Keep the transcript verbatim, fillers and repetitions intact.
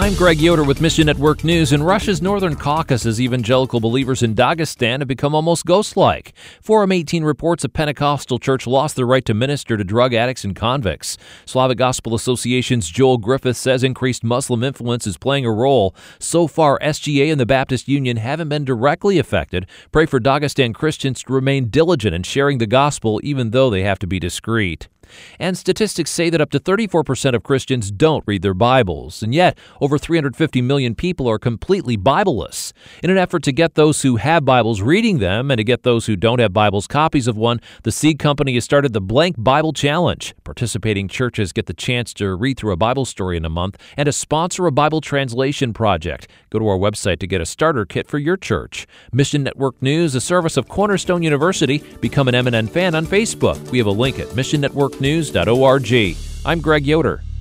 I'm Greg Yoder with Mission Network News. In Russia's Northern Caucasus, evangelical believers in Dagestan have become almost ghost-like. Forum eighteen reports a Pentecostal church lost their right to minister to drug addicts and convicts. Slavic Gospel Association's Joel Griffith says increased Muslim influence is playing a role. So far, S G A and the Baptist Union haven't been directly affected. Pray for Dagestan Christians to remain diligent in sharing the gospel, even though they have to be discreet. And statistics say that up to thirty-four percent of Christians don't read their Bibles, and yet over three hundred fifty million people are completely Bibleless. In an effort to get those who have Bibles reading them and to get those who don't have Bibles copies of one, the Seed Company has started the Blank Bible Challenge. Participating churches get the chance to read through a Bible story in a month and to sponsor a Bible translation project. Go to our website to get a starter kit for your church. Mission Network News, a service of Cornerstone University. Become an M N N fan on Facebook. We have a link at mission network news dot org. I'm Greg Yoder.